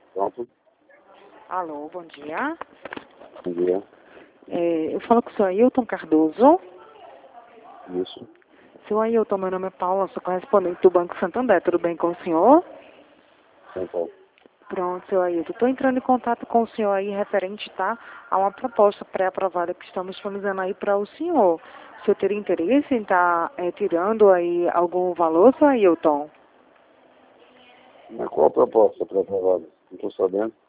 Pronto. Alô, bom dia. Bom dia. Eu falo com o senhor Ailton Cardoso. Isso. Senhor Ailton, meu nome é Paula, sou correspondente do Banco Santander. Tudo bem com o senhor? São Paulo. Pronto, senhor Ailton. Estou entrando em contato com o senhor aí referente, tá, a uma proposta pré-aprovada que estamos disponibilizando aí para o senhor. O senhor teria interesse em estar tirando aí algum valor, senhor Ailton? Mas qual a proposta para aprovada? Não estou sabendo.